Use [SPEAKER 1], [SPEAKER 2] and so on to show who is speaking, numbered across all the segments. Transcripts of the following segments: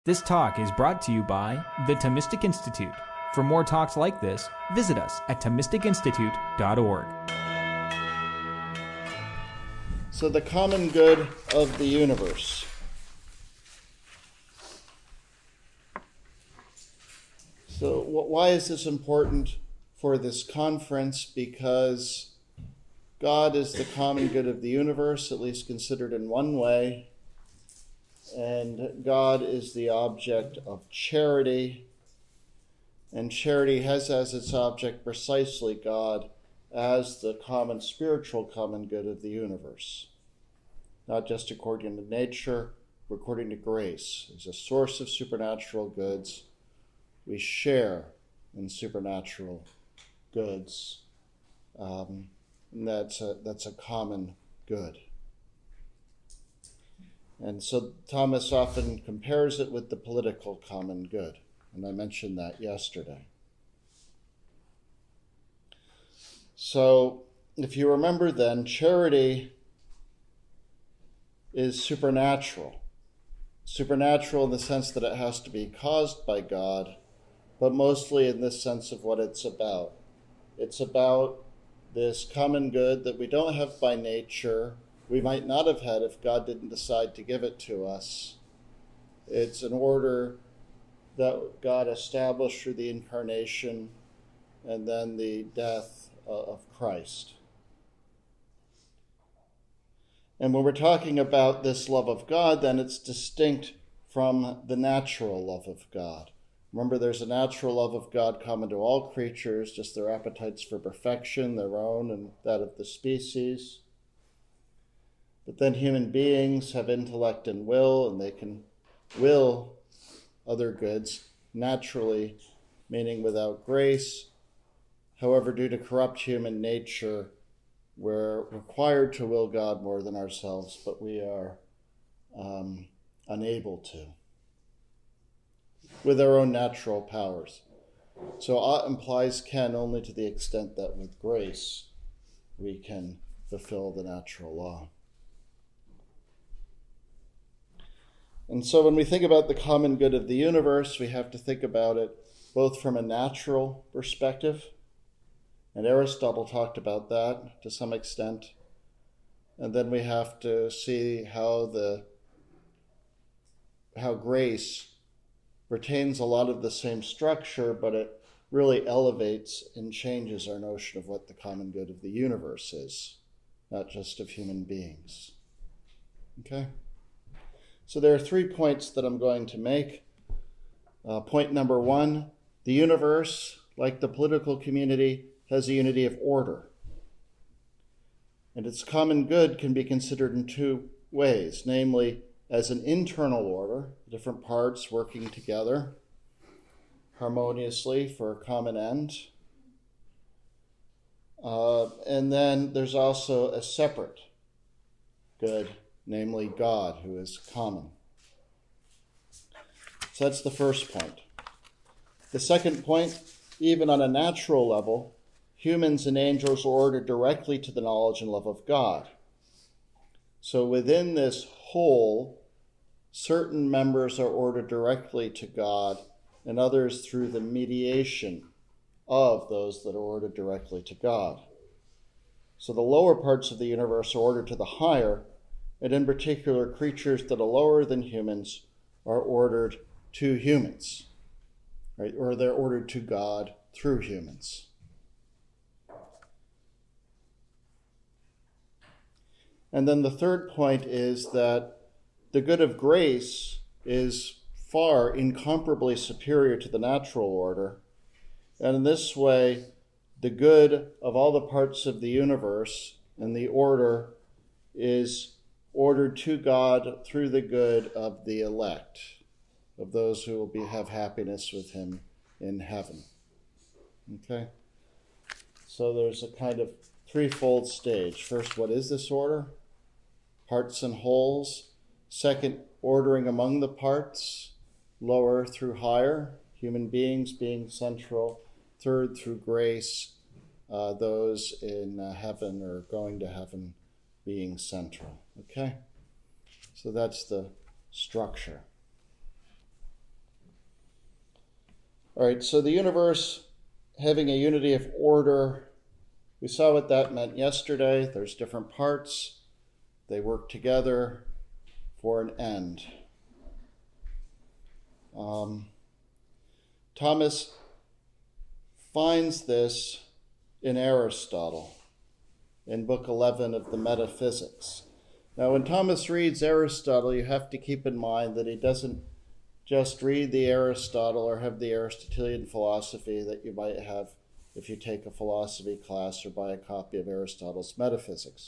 [SPEAKER 1] This talk is brought to you by the Thomistic Institute. For more talks like this, visit us at ThomisticInstitute.org.
[SPEAKER 2] So the common good of the universe. So why is this important for this conference? Because God is the common good of the universe, at least considered in one way, and God is the object of charity, and charity has as its object precisely God as the common spiritual common good of the universe, not just according to nature, but according to grace. As a source of supernatural goods, we share in supernatural goods, and that's a common good. And so Thomas often compares it with the political common good, and I mentioned that yesterday. So if you remember then, charity is supernatural. Supernatural in the sense that it has to be caused by God, but mostly in this sense of what it's about. It's about this common good that we don't have by nature. We might not have had if God didn't decide to give it to us. It's an order that God established through the incarnation and then the death of Christ. And when we're talking about this love of God, then it's distinct from the natural love of God. Remember, there's a natural love of God common to all creatures, just their appetites for perfection, their own and that of the species. But then human beings have intellect and will, and they can will other goods naturally, meaning without grace. However, due to corrupt human nature, we're required to will God more than ourselves, but we are unable to with our own natural powers. So ought implies can only to the extent that with grace we can fulfill the natural law. And so when we think about the common good of the universe, we have to think about it both from a natural perspective, and Aristotle talked about that to some extent, and then we have to see how grace retains a lot of the same structure, but it really elevates and changes our notion of what the common good of the universe is, not just of human beings. Okay? So there are 3 points that I'm going to make. Point number 1, the universe, like the political community, has a unity of order. And its common good can be considered in 2 ways, namely as an internal order, different parts working together harmoniously for a common end. And then there's also a separate good, namely God, who is common. So that's the first point. The second point, even on a natural level, humans and angels are ordered directly to the knowledge and love of God. So within this whole, certain members are ordered directly to God and others through the mediation of those that are ordered directly to God. So the lower parts of the universe are ordered to the higher, and in particular, creatures that are lower than humans are ordered to humans, right? Or they're ordered to God through humans. And then the third point is that the good of grace is far incomparably superior to the natural order. And in this way, the good of all the parts of the universe and the order is ordered to God through the good of the elect, of those who will have happiness with him in heaven. Okay? So there's a kind of threefold stage. First, what is this order? Parts and wholes. Second, ordering among the parts, lower through higher, human beings being central. Third, through grace, those in heaven or going to heaven being central. Okay? So that's the structure. All right, so the universe having a unity of order, we saw what that meant yesterday. There's different parts. They work together for an end. Thomas finds this in Aristotle, in Book 11 of the Metaphysics. Now, when Thomas reads Aristotle, you have to keep in mind that he doesn't just read the Aristotle or have the Aristotelian philosophy that you might have if you take a philosophy class or buy a copy of Aristotle's Metaphysics.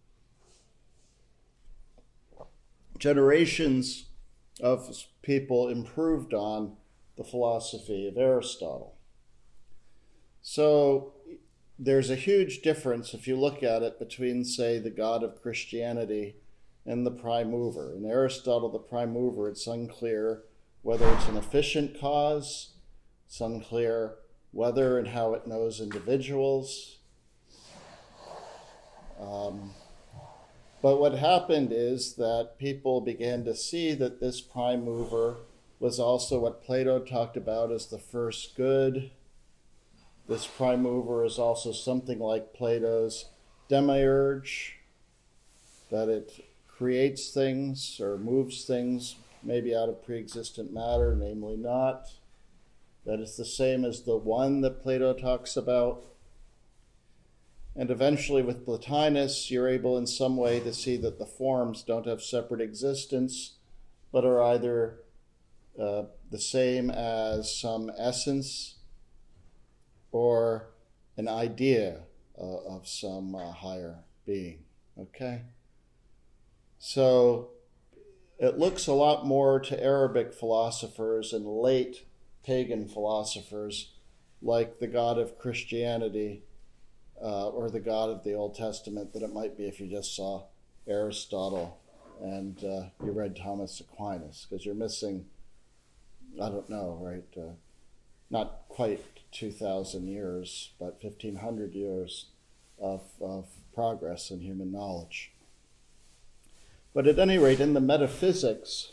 [SPEAKER 2] Generations of people improved on the philosophy of Aristotle. So there's a huge difference, if you look at it, between, say, the God of Christianity and the prime mover. In Aristotle, the prime mover, it's unclear whether it's an efficient cause, it's unclear whether and how it knows individuals. But what happened is that people began to see that this prime mover was also what Plato talked about as the first good. This prime mover is also something like Plato's demiurge, that it creates things or moves things maybe out of pre-existent matter, namely not. That is the same as the one that Plato talks about. And eventually with Plotinus, you're able in some way to see that the forms don't have separate existence, but are either the same as some essence or an idea of some higher being. Okay? So it looks a lot more to Arabic philosophers and late pagan philosophers like the God of Christianity or the God of the Old Testament than it might be if you just saw Aristotle and you read Thomas Aquinas, because you're missing, I don't know, right? Not quite 2,000 years, but 1,500 years of progress in human knowledge. But at any rate, in the Metaphysics,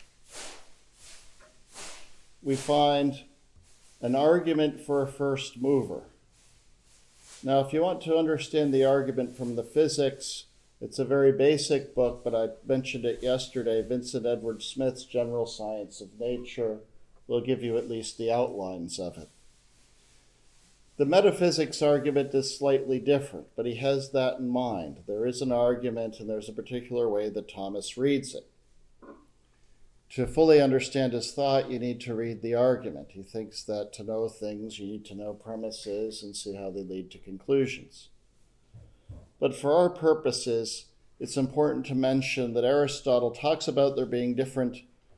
[SPEAKER 2] we find an argument for a first mover. Now, if you want to understand the argument from the physics, it's a very basic book, but I mentioned it yesterday. Vincent Edward Smith's General Science of Nature will give you at least the outlines of it. The metaphysics argument is slightly different, but he has that in mind. There is an argument, and there's a particular way that Thomas reads it. To fully understand his thought, you need to read the argument. He thinks that to know things, you need to know premises and see how they lead to conclusions. But for our purposes, it's important to mention that Aristotle talks about there being different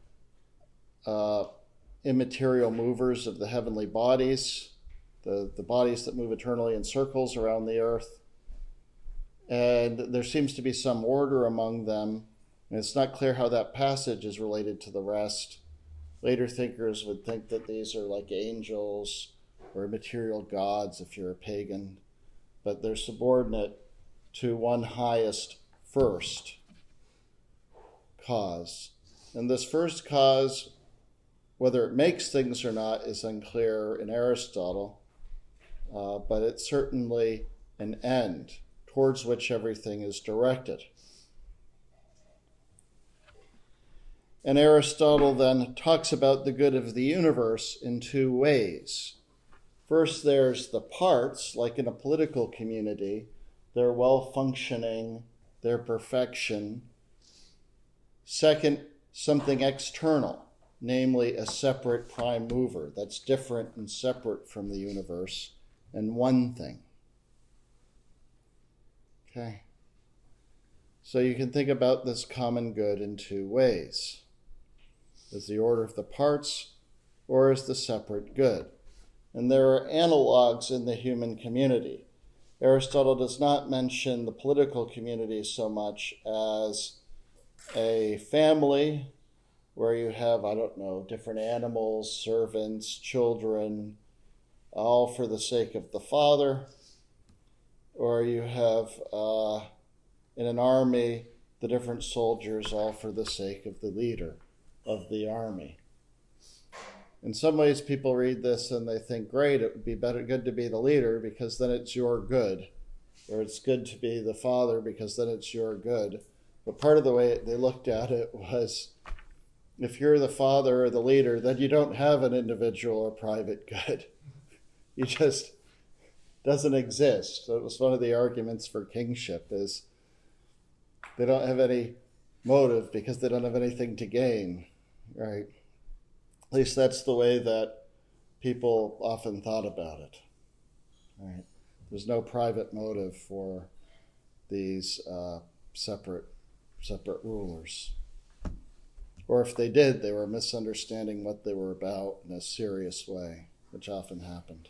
[SPEAKER 2] immaterial movers of the heavenly bodies, the bodies that move eternally in circles around the earth. And there seems to be some order among them. And it's not clear how that passage is related to the rest. Later thinkers would think that these are like angels or material gods if you're a pagan, but they're subordinate to one highest first cause. And this first cause, whether it makes things or not, is unclear in Aristotle, but it's certainly an end towards which everything is directed. And Aristotle then talks about the good of the universe in two ways. First, there's the parts, like in a political community. They're well-functioning, they're perfection. Second, something external, namely a separate prime mover that's different and separate from the universe, and one thing. Okay. So you can think about this common good in two ways. As the order of the parts, or as the separate good. And there are analogs in the human community. Aristotle does not mention the political community so much as a family where you have, different animals, servants, children, all for the sake of the father. Or you have, in an army, the different soldiers all for the sake of the leader of the army. In some ways, people read this and they think, great, it would be good to be the leader because then it's your good. Or it's good to be the father because then it's your good. But part of the way they looked at it was, if you're the father or the leader, then you don't have an individual or private good. You just doesn't exist. So it was one of the arguments for kingship is they don't have any motive because they don't have anything to gain, right? At least that's the way that people often thought about it, right? There's no private motive for these separate rulers. Or if they did, they were misunderstanding what they were about in a serious way, which often happened.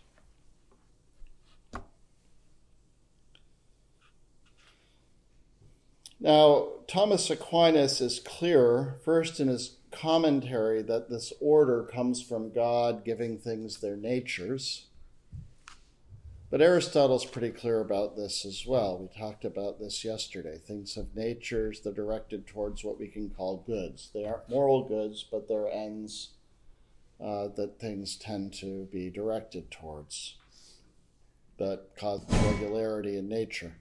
[SPEAKER 2] Now, Thomas Aquinas is clearer, first in his commentary, that this order comes from God giving things their natures. But Aristotle's pretty clear about this as well. We talked about this yesterday. Things have natures, they're directed towards what we can call goods. They aren't moral goods, but they're ends that things tend to be directed towards that cause regularity in nature.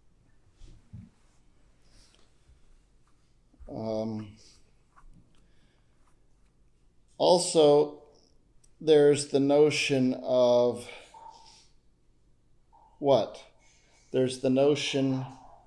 [SPEAKER 2] Also, there's the notion of what? There's the notion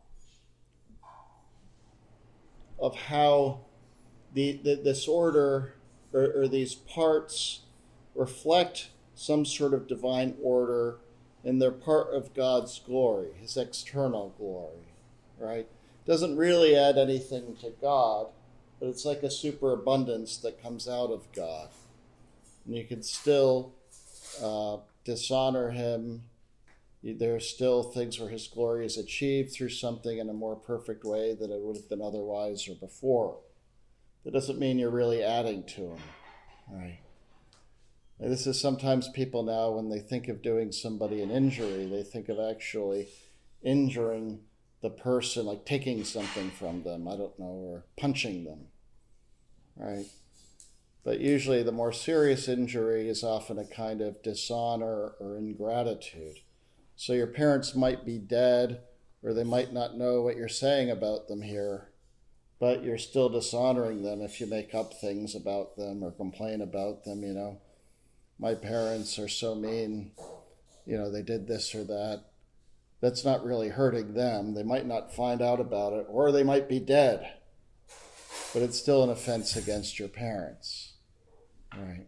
[SPEAKER 2] of how this order or these parts reflect some sort of divine order, and they're part of God's glory, his external glory, right? Doesn't really add anything to God, but it's like a superabundance that comes out of God. And you can still dishonor him. There are still things where his glory is achieved through something in a more perfect way than it would have been otherwise or before. That doesn't mean you're really adding to him, right? And this is sometimes people now, when they think of doing somebody an injury, they think of actually injuring the person, like taking something from them, I don't know, or punching them, right? But usually the more serious injury is often a kind of dishonor or ingratitude. So your parents might be dead, or they might not know what you're saying about them here, but you're still dishonoring them if you make up things about them or complain about them, My parents are so mean, they did this or that. That's not really hurting them. They might not find out about it, or they might be dead, but it's still an offense against your parents, right?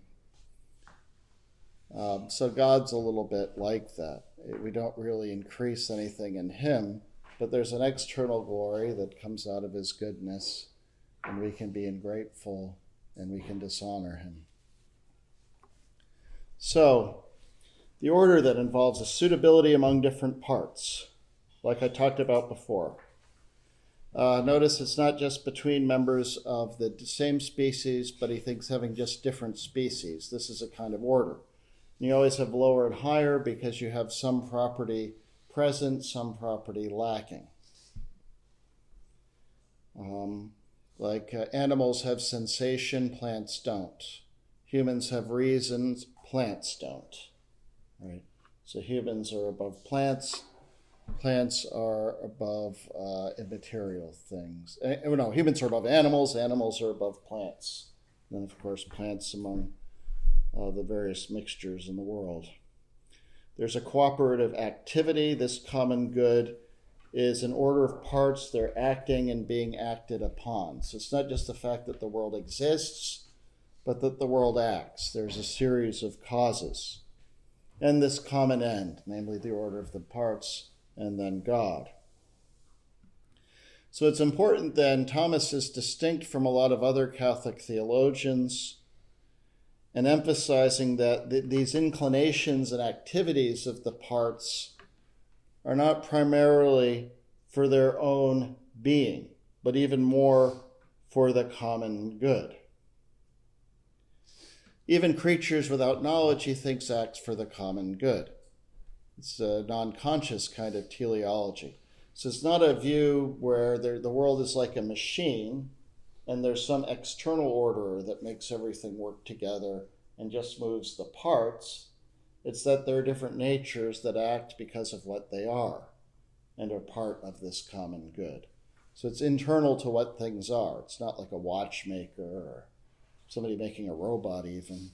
[SPEAKER 2] So God's a little bit like that. We don't really increase anything in him, but there's an external glory that comes out of his goodness, and we can be ungrateful and we can dishonor him. So, the order that involves a suitability among different parts, like I talked about before. Notice it's not just between members of the same species, but he thinks having just different species. This is a kind of order. You always have lower and higher because you have some property present, some property lacking. Animals have sensation, plants don't. Humans have reasons, plants don't. Right? So humans are above plants. Plants are above immaterial things. Humans are above animals. Animals are above plants. And then, of course, plants among the various mixtures in the world. There's a cooperative activity. This common good is an order of parts. They're acting and being acted upon. So it's not just the fact that the world exists, but that the world acts. There's a series of causes. And this common end, namely the order of the parts, and then God. So it's important then, Thomas is distinct from a lot of other Catholic theologians and emphasizing that these inclinations and activities of the parts are not primarily for their own being, but even more for the common good. Even creatures without knowledge, he thinks, acts for the common good. It's a non-conscious kind of teleology. So it's not a view where the world is like a machine and there's some external order that makes everything work together and just moves the parts. It's that there are different natures that act because of what they are and are part of this common good. So it's internal to what things are. It's not like a watchmaker or somebody making a robot even.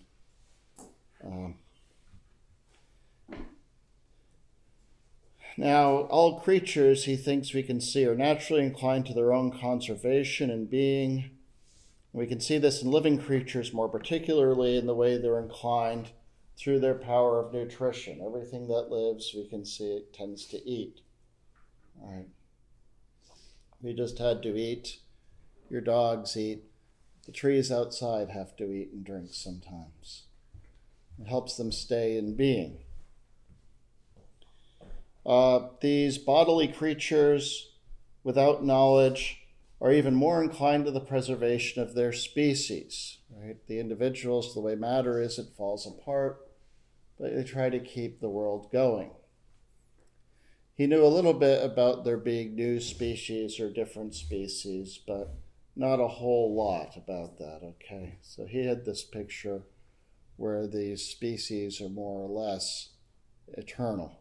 [SPEAKER 2] Now, all creatures, he thinks we can see, are naturally inclined to their own conservation and being. We can see this in living creatures more particularly in the way they're inclined through their power of nutrition. Everything that lives, we can see it tends to eat. All right. We just had to eat. Your dogs eat. The trees outside have to eat and drink sometimes. It helps them stay in being. These bodily creatures without knowledge are even more inclined to the preservation of their species. Right? The individuals, the way matter is, it falls apart, but they try to keep the world going. He knew a little bit about there being new species or different species, but not a whole lot about that, okay? So he had this picture where these species are more or less eternal.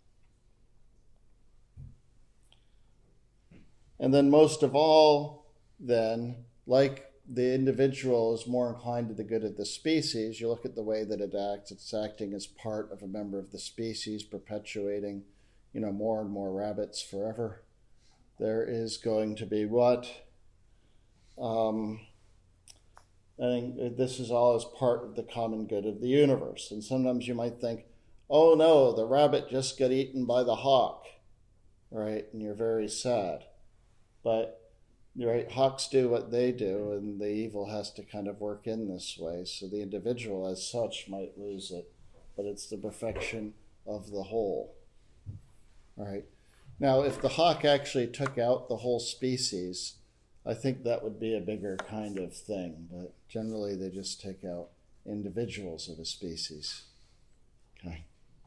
[SPEAKER 2] And then most of all, then, like the individual is more inclined to the good of the species, you look at the way that it acts, it's acting as part of a member of the species, perpetuating, more and more rabbits forever. There is going to be what? I think this is all as part of the common good of the universe. And sometimes you might think, oh no, the rabbit just got eaten by the hawk, right? And you're very sad. But, right, hawks do what they do, and the evil has to kind of work in this way. So the individual as such might lose it, but it's the perfection of the whole. All right. Now, if the hawk actually took out the whole species, I think that would be a bigger kind of thing. But generally, they just take out individuals of a species. Okay.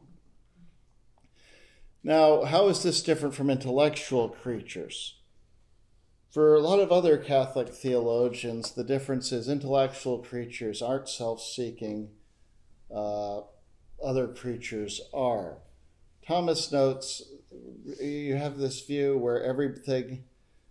[SPEAKER 2] Now, how is this different from intellectual creatures? For a lot of other Catholic theologians, the difference is intellectual creatures aren't self-seeking, other creatures are. Thomas notes you have this view where everything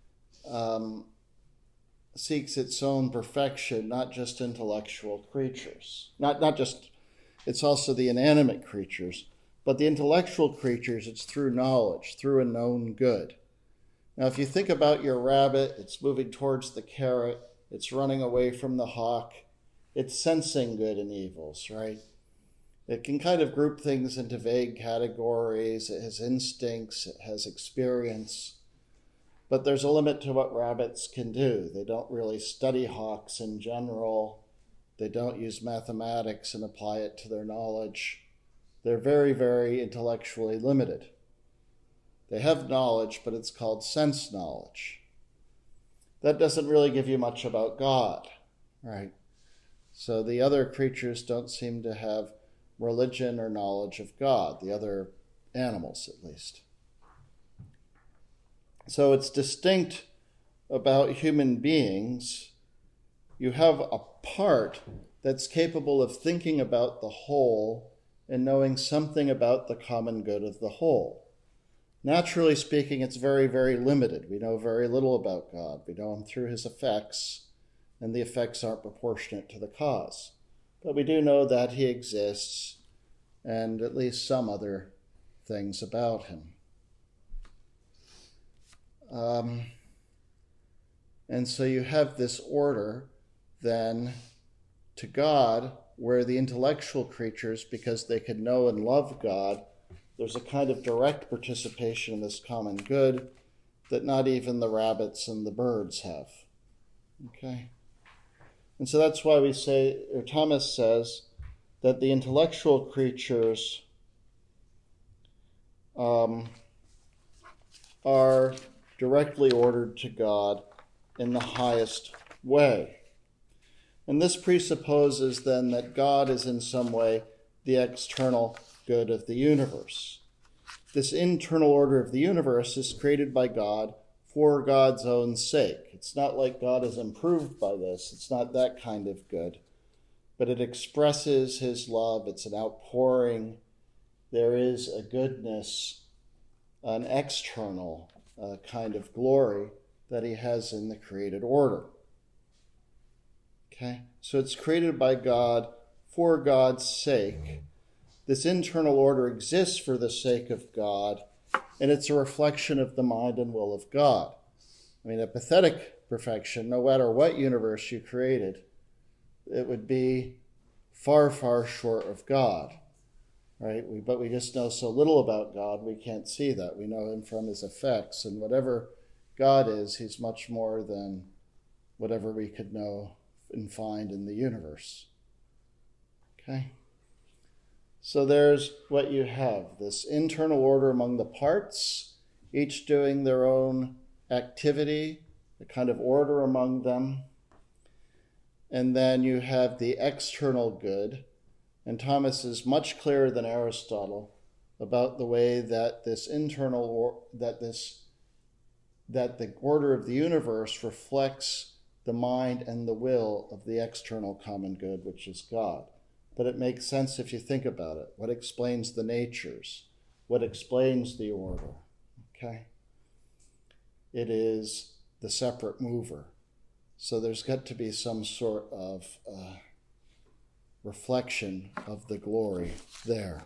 [SPEAKER 2] seeks its own perfection, not just intellectual creatures. Not just, it's also the inanimate creatures, but the intellectual creatures, it's through knowledge, through a known good. Now, if you think about your rabbit, it's moving towards the carrot, it's running away from the hawk, it's sensing good and evils, right? It can kind of group things into vague categories. It has instincts, it has experience, but there's a limit to what rabbits can do. They don't really study hawks in general. They don't use mathematics and apply it to their knowledge. They're very, very intellectually limited. They have knowledge, but it's called sense knowledge. That doesn't really give you much about God, right? So the other creatures don't seem to have religion or knowledge of God, the other animals at least. So it's distinct about human beings. You have a part that's capable of thinking about the whole and knowing something about the common good of the whole. Naturally speaking, it's very, very limited. We know very little about God. We know him through his effects, and the effects aren't proportionate to the cause. But we do know that he exists, and at least some other things about him. And so you have this order, then, to God, where the intellectual creatures, because they can know and love God, there's a kind of direct participation in this common good that not even the rabbits and the birds have. Okay? And so that's why we say, or Thomas says, that the intellectual creatures are directly ordered to God in the highest way. And this presupposes then that God is in some way the external good of the universe. This internal order of the universe is created by God for God's own sake. It's not like God is improved by this. It's not that kind of good. but it expresses his love. It's an outpouring. There is a goodness, an external kind of glory that he has in the created order. Okay, so it's created by God for God's sake. This internal order exists for the sake of God, and it's a reflection of the mind and will of God. I mean, a pathetic perfection, no matter what universe you created, it would be far, far short of God, right? But we just know so little about God, we can't see that. We know him from his effects, and whatever God is, he's much more than whatever we could know and find in the universe. Okay? So there's what you have, this internal order among the parts, each doing their own activity, a kind of order among them. And then you have the external good. And Thomas is much clearer than Aristotle about the way that this internal, that the order of the universe reflects the mind and the will of the external common good, which is God. But it makes sense if you think about it. What explains the natures? What explains the order? Okay? It is the separate mover. So there's got to be some sort of reflection of the glory there.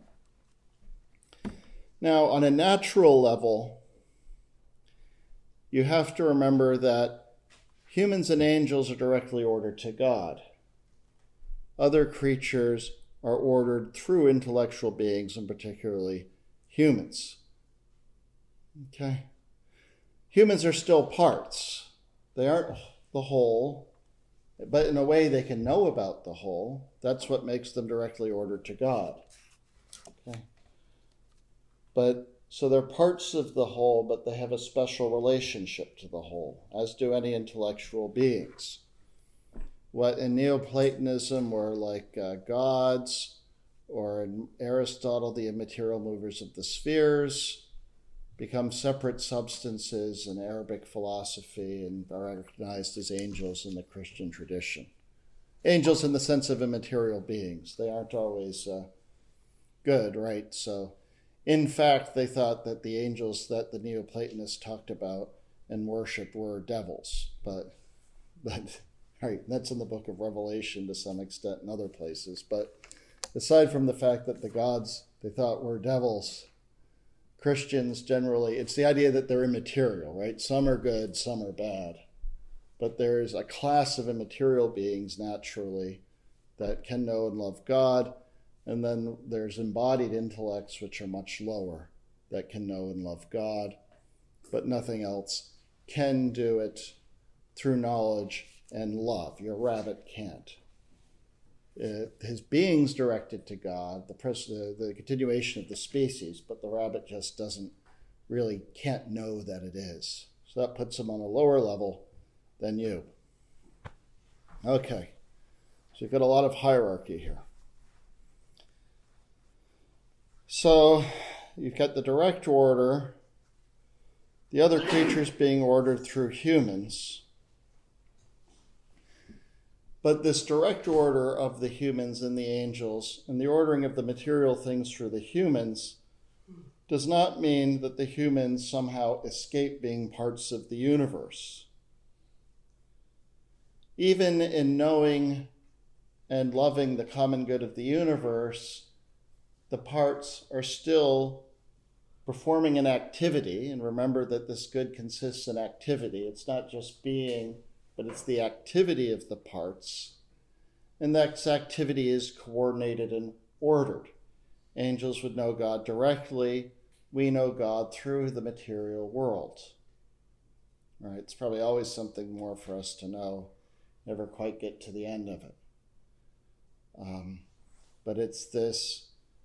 [SPEAKER 2] Now, on a natural level, you have to remember that humans and angels are directly ordered to God. Other creatures are ordered through intellectual beings, and particularly humans. Okay? Humans are still parts. They aren't the whole, but in a way they can know about the whole. That's what makes them directly ordered to God. Okay? So they're parts of the whole, but they have a special relationship to the whole, as do any intellectual beings. What in Neoplatonism were like gods, or in Aristotle, the immaterial movers of the spheres, become separate substances in Arabic philosophy and are recognized as angels in the Christian tradition. Angels in the sense of immaterial beings. They aren't always good, right? So, in fact, they thought that the angels that the Neoplatonists talked about and worshiped were devils, but right, that's in the book of Revelation to some extent and other places. But aside from the fact that the gods they thought were devils, Christians generally, it's the idea that they're immaterial, right? Some are good, some are bad. But there's a class of immaterial beings naturally that can know and love God. And then there's embodied intellects, which are much lower, that can know and love God. But nothing else can do it through knowledge and love. Your rabbit can't. His being's directed to God, the continuation of the species, but the rabbit just can't know that it is. So that puts him on a lower level than you. Okay, so you've got a lot of hierarchy here. So you've got the direct order, the other creatures being ordered through humans. But this direct order of the humans and the angels and the ordering of the material things through the humans does not mean that the humans somehow escape being parts of the universe. Even in knowing and loving the common good of the universe, the parts are still performing an activity. And remember that this good consists in activity. It's not just being, but it's the activity of the parts. And that activity is coordinated and ordered. Angels would know God directly. We know God through the material world. Right? It's probably always something more for us to know. Never quite get to the end of it. But it's this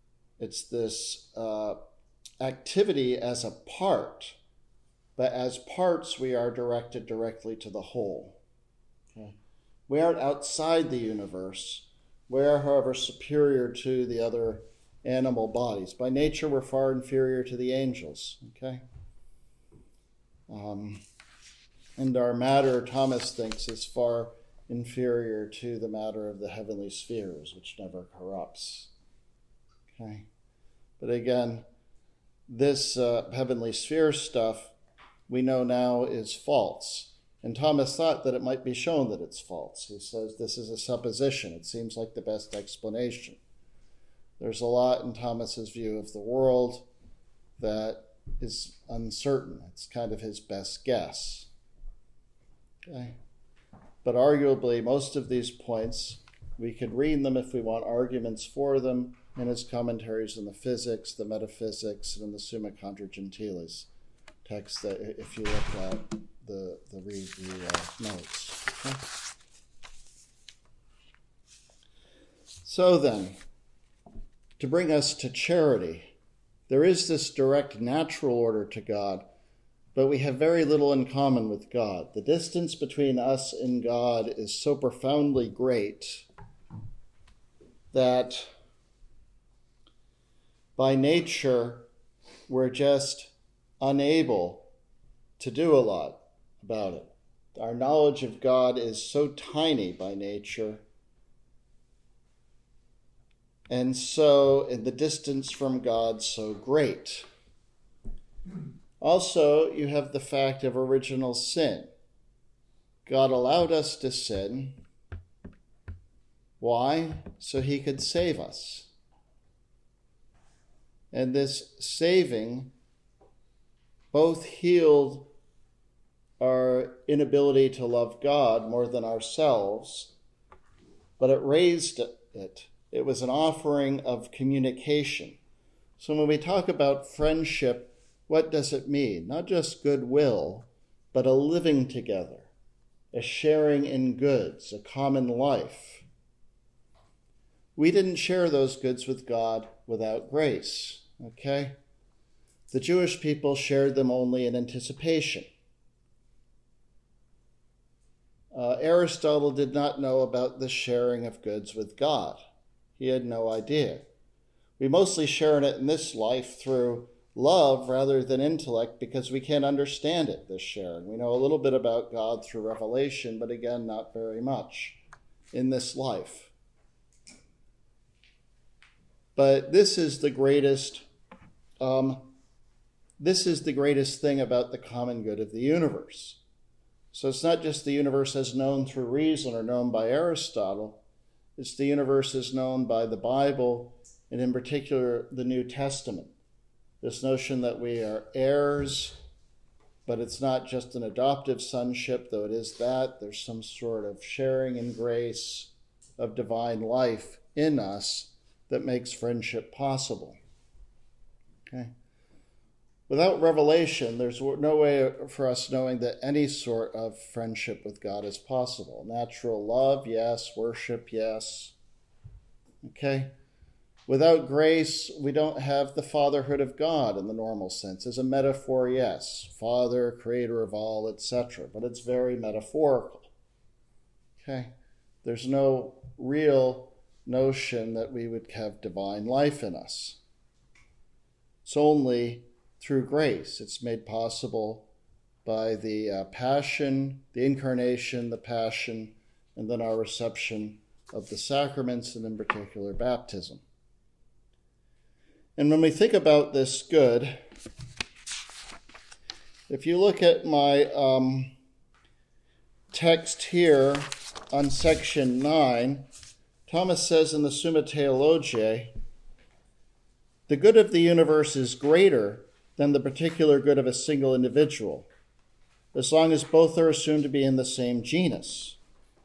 [SPEAKER 2] activity as a part. But as parts, we are directed directly to the whole. Okay? We aren't outside the universe. We are, however, superior to the other animal bodies. By nature, we're far inferior to the angels. Okay? And our matter, Thomas thinks, is far inferior to the matter of the heavenly spheres, which never corrupts. Okay? But again, this heavenly sphere stuff we know now is false. And Thomas thought that it might be shown that it's false. He says this is a supposition. It seems like the best explanation. There's a lot in Thomas's view of the world that is uncertain. It's kind of his best guess. Okay? But arguably, most of these points, we could read them if we want arguments for them in his commentaries on the physics, the metaphysics, and in the Summa Contra Gentiles text that if you look at the review notes. Okay? So then, to bring us to charity, there is this direct natural order to God, but we have very little in common with God. The distance between us and God is so profoundly great that by nature we're just unable to do a lot about it. Our knowledge of God is so tiny by nature, and so in the distance from God so great. Also, you have the fact of original sin. God allowed us to sin. Why? So he could save us. And this saving both healed our inability to love God more than ourselves, but it raised it. It was an offering of communication. So when we talk about friendship, what does it mean? Not just goodwill, but a living together, a sharing in goods, a common life. We didn't share those goods with God without grace, okay? The Jewish people shared them only in anticipation. Aristotle did not know about the sharing of goods with God. He had no idea. We mostly share in it in this life through love rather than intellect because we can't understand it, this sharing. We know a little bit about God through revelation, but again, not very much in this life. But this is the greatest thing about the common good of the universe. So it's not just the universe as known through reason or known by Aristotle. It's the universe as known by the Bible, and in particular, the New Testament. This notion that we are heirs, but it's not just an adoptive sonship, though it is that. There's some sort of sharing in grace of divine life in us that makes friendship possible. Okay? Without revelation, there's no way for us knowing that any sort of friendship with God is possible. Natural love, yes. Worship, yes. Okay? Without grace, we don't have the fatherhood of God in the normal sense. As a metaphor, yes. Father, creator of all, etc. But it's very metaphorical. Okay? There's no real notion that we would have divine life in us. It's only through grace. It's made possible by the passion, the incarnation, the passion, and then our reception of the sacraments, and in particular baptism. And when we think about this good, if you look at my text here on section 9, Thomas says in the Summa Theologiae, the good of the universe is greater than the particular good of a single individual, as long as both are assumed to be in the same genus.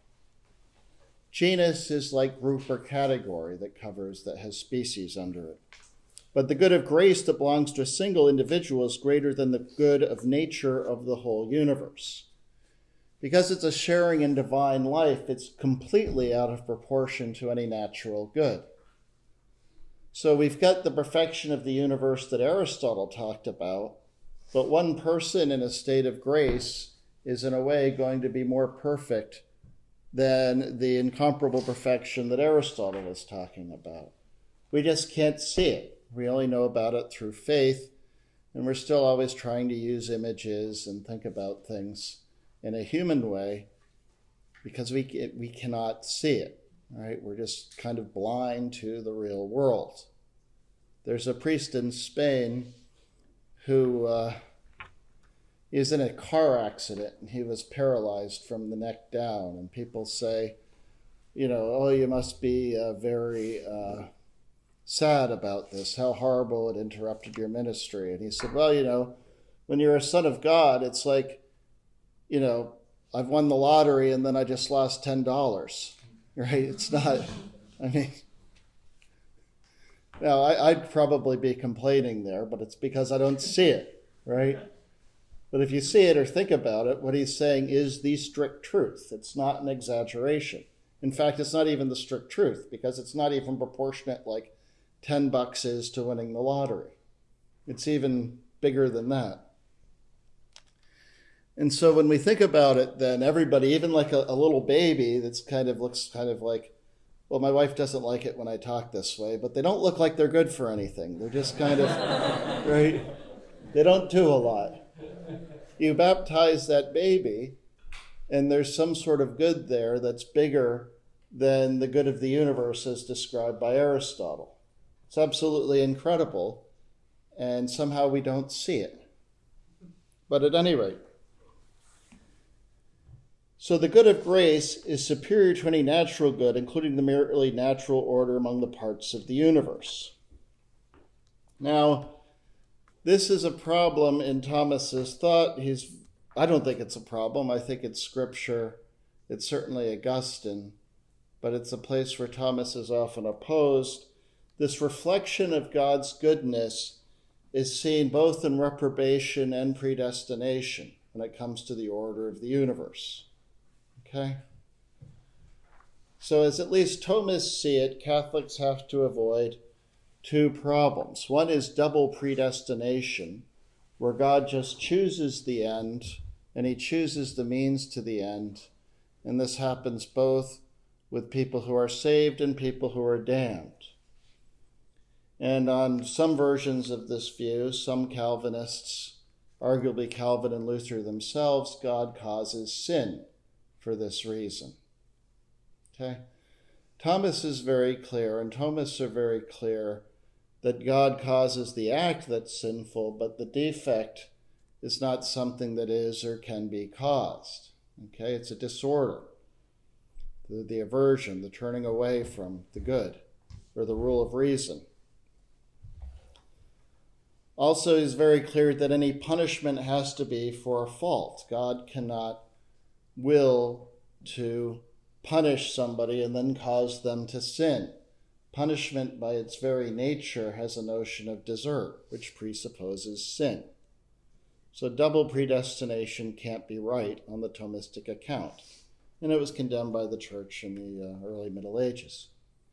[SPEAKER 2] Genus is like group or category that has species under it. But the good of grace that belongs to a single individual is greater than the good of nature of the whole universe. Because it's a sharing in divine life, it's completely out of proportion to any natural good. So we've got the perfection of the universe that Aristotle talked about, but one person in a state of grace is in a way going to be more perfect than the incomparable perfection that Aristotle was talking about. We just can't see it. We only know about it through faith, and we're still always trying to use images and think about things in a human way. because we cannot see it, right? We're just kind of blind to the real world. There's a priest in Spain who he was in a car accident and he was paralyzed from the neck down. And people say, oh, you must be very sad about this, how horrible it interrupted your ministry. And he said, well, when you're a son of God, it's like, I've won the lottery and then I just lost $10, right? It's not, now I'd probably be complaining there, but it's because I don't see it, right? But if you see it or think about it, what he's saying is the strict truth. It's not an exaggeration. In fact, it's not even the strict truth because it's not even proportionate like $10 is to winning the lottery. It's even bigger than that. And so when we think about it, then everybody, even like a little baby that's looks kind of like, well, my wife doesn't like it when I talk this way, but they don't look like they're good for anything. They're just kind of, right? They don't do a lot. You baptize that baby, and there's some sort of good there that's bigger than the good of the universe as described by Aristotle. It's absolutely incredible, and somehow we don't see it. But at any rate, so the good of grace is superior to any natural good, including the merely natural order among the parts of the universe. Now, this is a problem in Thomas's thought. I don't think it's a problem. I think it's scripture. It's certainly Augustine, but it's a place where Thomas is often opposed. This reflection of God's goodness is seen both in reprobation and predestination when it comes to the order of the universe. Okay? So as at least Thomists see it, Catholics have to avoid two problems. One is double predestination, where God just chooses the end and he chooses the means to the end. And this happens both with people who are saved and people who are damned. And on some versions of this view, some Calvinists, arguably Calvin and Luther themselves, God causes sin for this reason. Okay? Thomas is very clear, and Thomists are very clear that God causes the act that's sinful, but the defect is not something that is or can be caused. Okay, it's a disorder. The aversion, the turning away from the good, or the rule of reason. Also, he's very clear that any punishment has to be for a fault. God cannot will to punish somebody and then cause them to sin. Punishment by its very nature has a notion of desert, which presupposes sin. So double predestination can't be right on the Thomistic account. And it was condemned by the church in the early Middle Ages.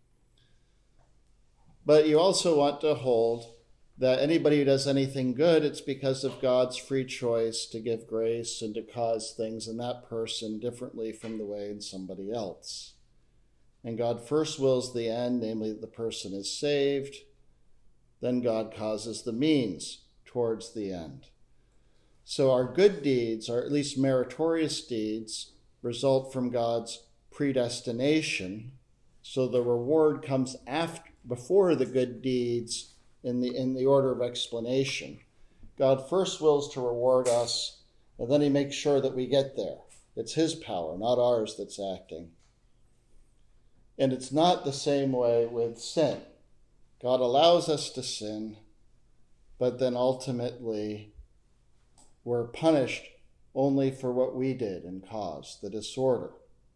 [SPEAKER 2] But you also want to hold that anybody who does anything good, it's because of God's free choice to give grace and to cause things in that person differently from the way in somebody else. And God first wills the end, namely that the person is saved. Then God causes the means towards the end. So our good deeds, or at least meritorious deeds, result from God's predestination. So the reward comes before the good deeds in the order of explanation. God first wills to reward us, and then he makes sure that we get there. It's his power, not ours, that's acting. And it's not the same way with sin. God allows us to sin, but then ultimately we're punished only for what we did and caused, the disorder.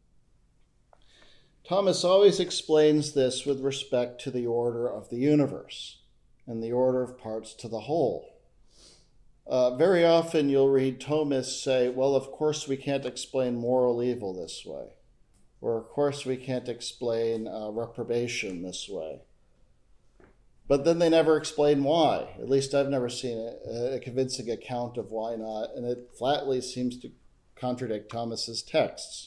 [SPEAKER 2] Thomas always explains this with respect to the order of the universe and the order of parts to the whole. Very often you'll read Thomists say, well, of course we can't explain moral evil this way. Or, of course, we can't explain reprobation this way. But then they never explain why. At least I've never seen a convincing account of why not, and it flatly seems to contradict Thomas's texts.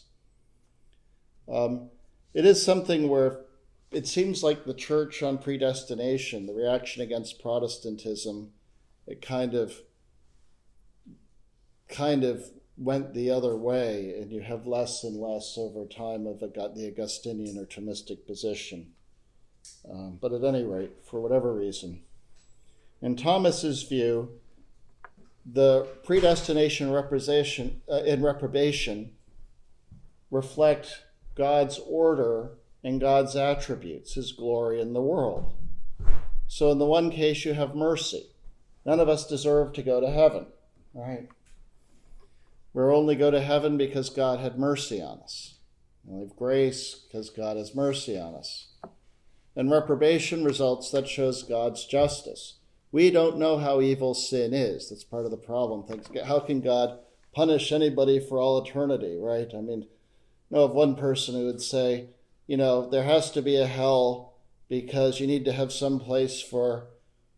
[SPEAKER 2] It is something where it seems like the church on predestination, the reaction against Protestantism, it kind of went the other way, and you have less and less over time of the Augustinian or Thomistic position. But at any rate, for whatever reason, in Thomas's view, the predestination and reprobation reflect God's order and God's attributes, his glory in the world. So in the one case, you have mercy. None of us deserve to go to heaven, right? We'll only go to heaven because God had mercy on us. We have grace because God has mercy on us. And reprobation results that shows God's justice. We don't know how evil sin is. That's part of the problem. How can God punish anybody for all eternity, right? I mean, I know of one person who would say, there has to be a hell because you need to have some place for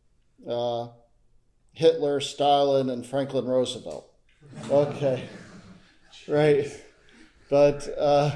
[SPEAKER 2] Hitler, Stalin, and Franklin Roosevelt. Okay, right. But,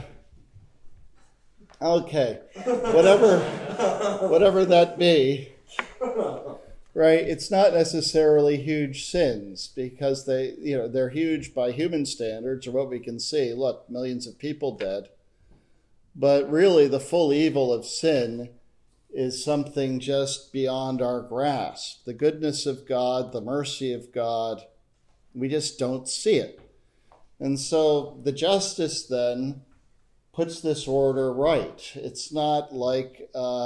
[SPEAKER 2] okay, whatever that be, right? It's not necessarily huge sins because they're huge by human standards or what we can see. Look, millions of people dead. But really the full evil of sin is something just beyond our grasp. The goodness of God, the mercy of God, we just don't see it. And so the justice then puts this order right. It's not like,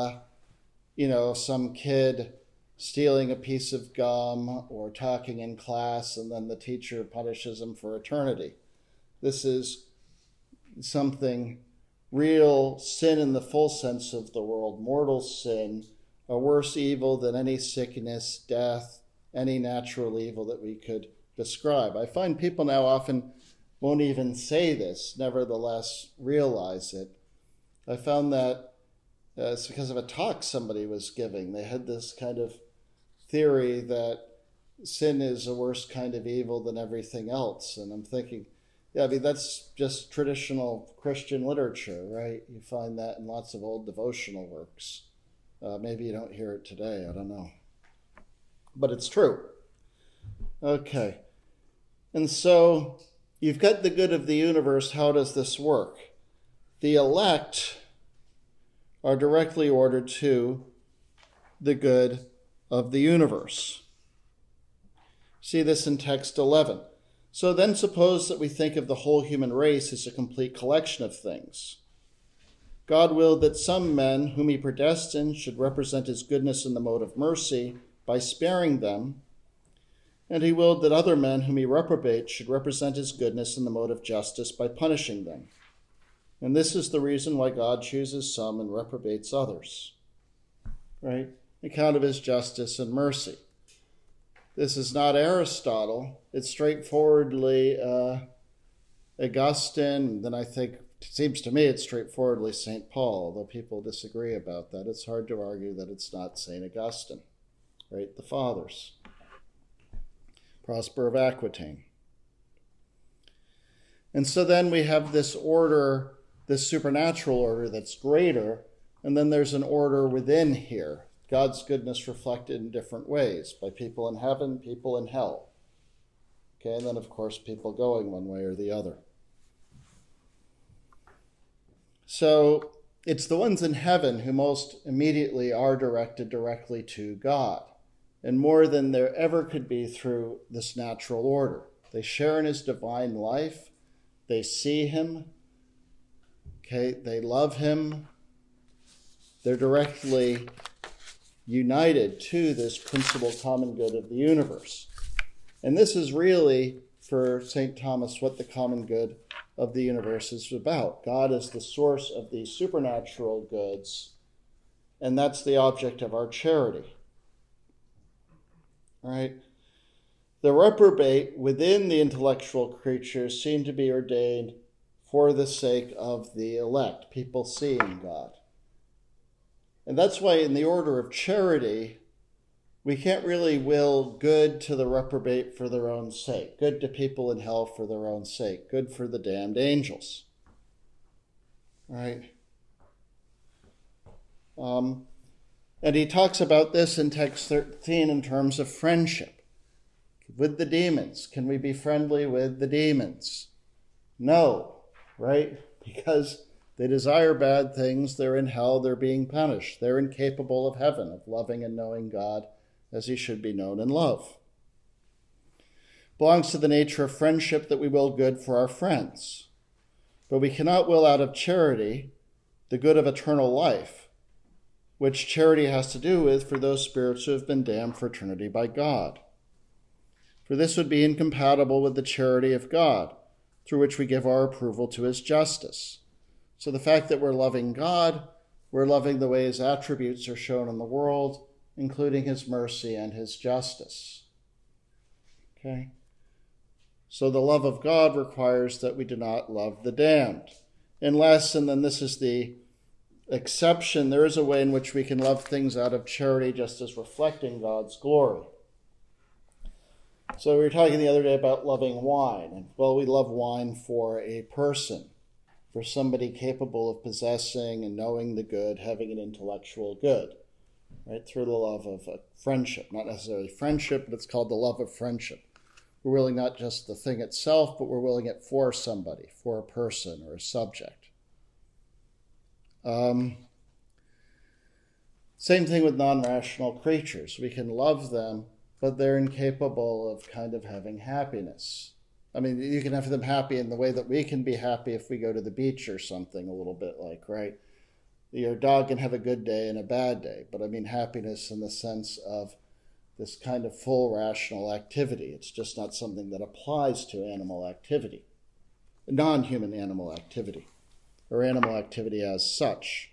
[SPEAKER 2] some kid stealing a piece of gum or talking in class and then the teacher punishes him for eternity. This is something real sin in the full sense of the word, mortal sin, a worse evil than any sickness, death, any natural evil that we could describe. I find people now often won't even say this, nevertheless realize it. I found that it's because of a talk somebody was giving. They had this kind of theory that sin is a worse kind of evil than everything else. And I'm thinking, that's just traditional Christian literature, right? You find that in lots of old devotional works. Maybe you don't hear it today, I don't know. But it's true. Okay. And so you've got the good of the universe. How does this work? The elect are directly ordered to the good of the universe. See this in text 11. So then suppose that we think of the whole human race as a complete collection of things. God willed that some men whom he predestined should represent his goodness in the mode of mercy by sparing them, and he willed that other men whom he reprobates should represent his goodness in the mode of justice by punishing them. And this is the reason why God chooses some and reprobates others, right? On account of his justice and mercy. This is not Aristotle. It's straightforwardly Augustine. Then I think, it seems to me, it's straightforwardly St. Paul, although people disagree about that. It's hard to argue that it's not St. Augustine, right? The Fathers. Prosper of Aquitaine. And so then we have this order, this supernatural order that's greater, and then there's an order within here. God's goodness reflected in different ways, by people in heaven, people in hell. Okay, and then of course people going one way or the other. So it's the ones in heaven who most immediately are directed directly to God, and more than there ever could be through this natural order. They share in his divine life, they see him, okay, they love him, they're directly united to this principal common good of the universe. And this is really, for St. Thomas, what the common good of the universe is about. God is the source of these supernatural goods, and that's the object of our charity. All right? The reprobate within the intellectual creatures seem to be ordained for the sake of the elect, people seeing God. And that's why in the order of charity, we can't really will good to the reprobate for their own sake, good to people in hell for their own sake, good for the damned angels. Right? And he talks about this in text 13 in terms of friendship. With the demons, can we be friendly with the demons? No, right? Because they desire bad things, they're in hell, they're being punished. They're incapable of heaven, of loving and knowing God as he should be known and loved. Belongs to the nature of friendship that we will good for our friends. But we cannot will out of charity the good of eternal life, which charity has to do with for those spirits who have been damned for eternity by God. For this would be incompatible with the charity of God, through which we give our approval to his justice. So the fact that we're loving God, we're loving the way his attributes are shown in the world, including his mercy and his justice. Okay? So the love of God requires that we do not love the damned. Unless, and then this is the exception, there is a way in which we can love things out of charity just as reflecting God's glory. So we were talking the other day about loving wine. And, well, we love wine for a person, for somebody capable of possessing and knowing the good, having an intellectual good, right? Through the love of friendship, not necessarily friendship, but it's called the love of friendship. We're willing not just the thing itself, but we're willing it for somebody, for a person or a subject. Same thing with non-rational creatures. We can love them, but they're incapable of kind of having happiness. I mean, you can have them happy in the way that we can be happy if we go to the beach or something, a little bit like, right? Your dog can have a good day and a bad day, but I mean happiness in the sense of this kind of full rational activity. It's just not something that applies to animal activity, non-human animal activity, or animal activity as such.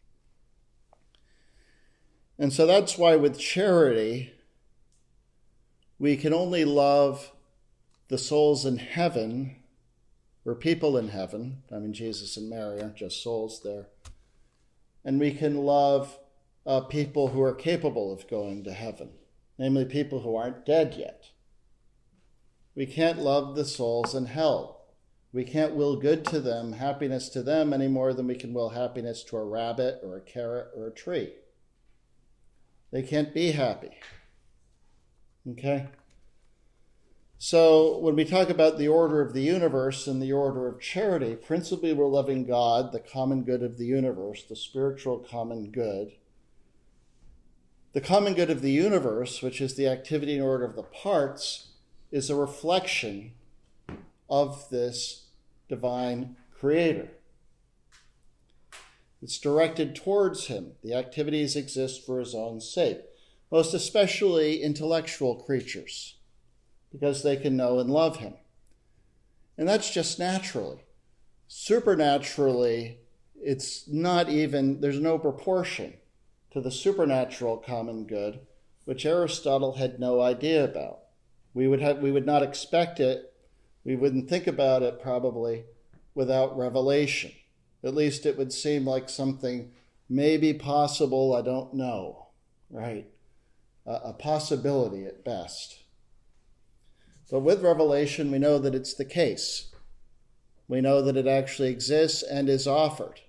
[SPEAKER 2] And so that's why with charity, we can only love the souls in heaven, or people in heaven. I mean, Jesus and Mary aren't just souls there. And we can love people who are capable of going to heaven, namely people who aren't dead yet. We can't love the souls in hell. We can't will good to them, happiness to them, any more than we can will happiness to a rabbit or a carrot or a tree. They can't be happy. Okay? So when we talk about the order of the universe and the order of charity, principally we're loving God, the common good of the universe, the spiritual common good. The common good of the universe, which is the activity and order of the parts, is a reflection of this divine creator. It's directed towards him. The activities exist for his own sake, most especially intellectual creatures, because they can know and love him. And that's just naturally. Supernaturally, it's not even, there's no proportion to the supernatural common good, which Aristotle had no idea about. We would not expect it, we wouldn't think about it probably without revelation. At least it would seem like something maybe possible, I don't know, right? A possibility at best. But with revelation, we know that it's the case. We know that it actually exists and is offered.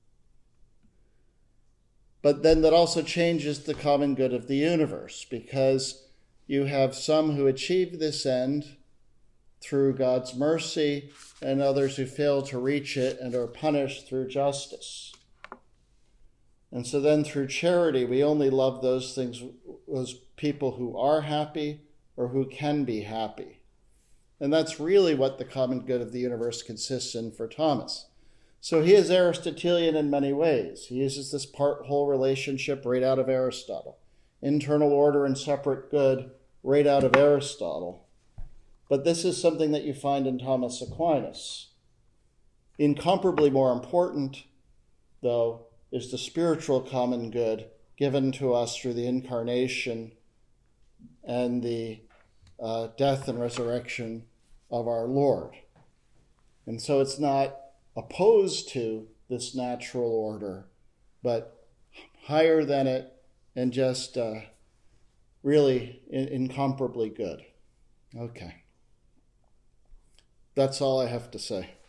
[SPEAKER 2] But then that also changes the common good of the universe, because you have some who achieve this end through God's mercy and others who fail to reach it and are punished through justice. And so then through charity, we only love those people who are happy or who can be happy. And that's really what the common good of the universe consists in for Thomas. So he is Aristotelian in many ways. He uses this part-whole relationship right out of Aristotle. Internal order and separate good right out of Aristotle. But this is something that you find in Thomas Aquinas. Incomparably more important, though, is the spiritual common good given to us through the incarnation and the death and resurrection of our Lord. And so it's not opposed to this natural order, but higher than it and just really incomparably good. Okay. That's all I have to say.